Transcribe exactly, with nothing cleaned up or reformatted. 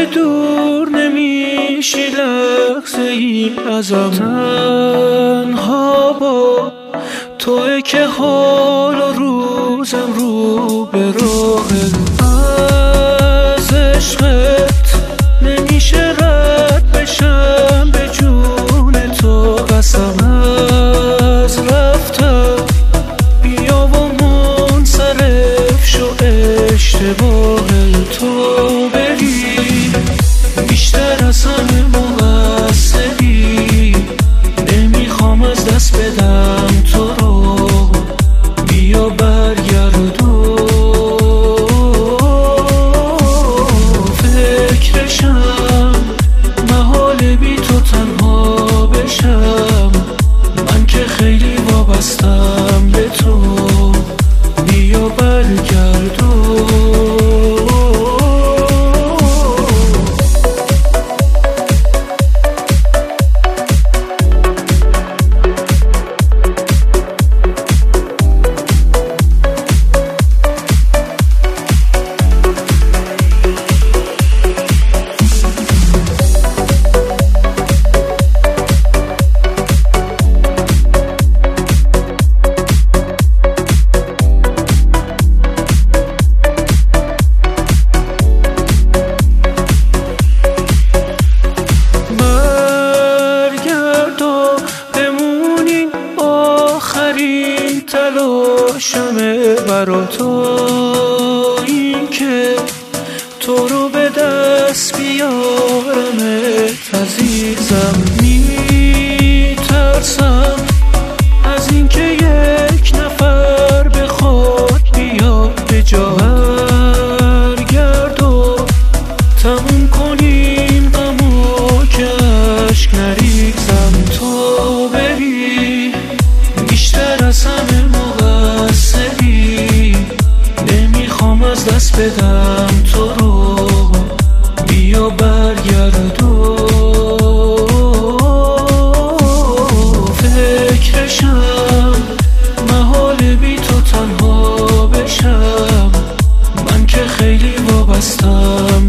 دور نمیشی لحظه ای ازم، تنها با توئه که حال و روزم رو به راهه. از عشقت نمیشه رد بشم، به جون تو قسم از رفتم. بیا و منصرف شو، اشتباه تو بری بیشتر از همه مقصری. نمیخوام از دست بدم تو رو، بیا برگردو. فکرشم محال بی تو تنها بشم، من که خیلی وابستم به تو، بیا برگردو. تلاشمه برا تو این که تو رو به دست بیارمت عزیزم. میترسم از این که یک نفر بخواد بیاد به جا، برگرد و تموم کنیم غمو که عشق نریزم. تو بری بیشتر از همه مقصری، نمیخوام از دست بدم تو رو، بیا برگردو. فکرشم محال بی تو تنها بشم، من که خیلی وابستم